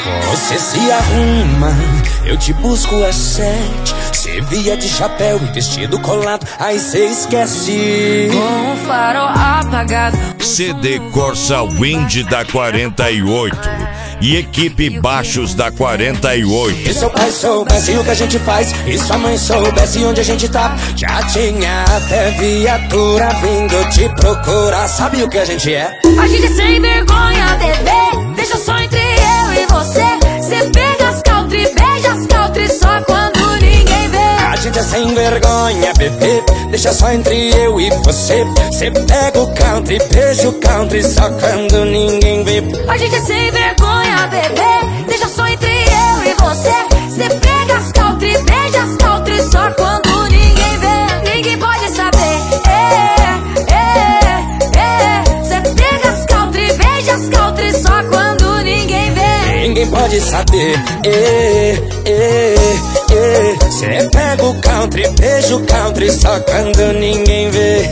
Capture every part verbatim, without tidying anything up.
Você se arruma, eu te busco às sete. Cê via de chapéu e vestido colado, aí cê esquece. Com o farol apagado. C D Corsa Wind da quarenta e oito e equipe Baixos da quarenta e oito. E seu pai soubesse o que a gente faz, e sua mãe soubesse onde a gente tá, já tinha até viatura vindo te procurar. Sabe o que a gente é? A gente é sem vergonha, bebê. Deixa só entre eu e você. Cê pega as country, beija as country só quando ninguém vê. A gente é sem vergonha, bebê. Deixa só entre eu e você. Cê pega o country, beija o country só quando ninguém vê. A gente é sem vergonha, bebê. Deixa só entre eu e você. Cê pega as country, beija as country só quando ninguém vê. Ninguém pode saber. É, é, é. Cê pega as country, beija as country só quando ninguém vê. Ninguém pode saber. É, é, é. Cê pega o country, beija o country só quando ninguém vê.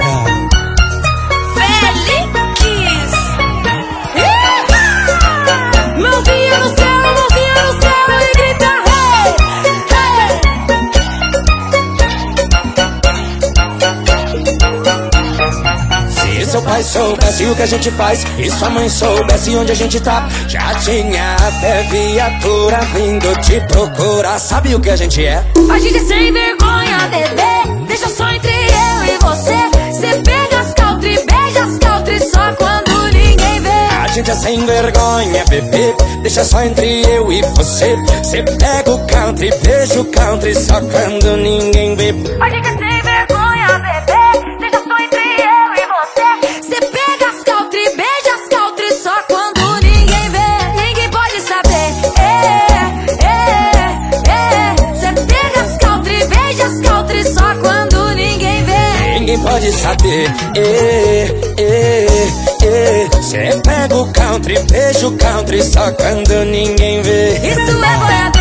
Mãozinha no céu, mãozinha no céu e grita hey, hey. Se seu pai soubesse o que a gente faz, e sua mãe soubesse onde a gente tá, já tinha até viatura vindo te procurar. Sabe o que a gente é? A gente é sem vergonha, bebê. Deixa só entre eu e você. Cê pega as country, beija as country só quando ninguém vê. A gente é sem vergonha, bebê. Deixa só entre eu e você. Cê pega o country, beija o country só quando ninguém vê. A gente é sem vergonha, bebê. Deixa só entre eu e você. Cê pega as country, beija as country só quando ninguém vê. Ninguém pode saber. É, é, é. Cê pega as country, beija as country só quando ninguém vê. Ninguém pode saber. É, é, é. Cê pega o country, beija o country só quando ninguém vê. Isso é boiada.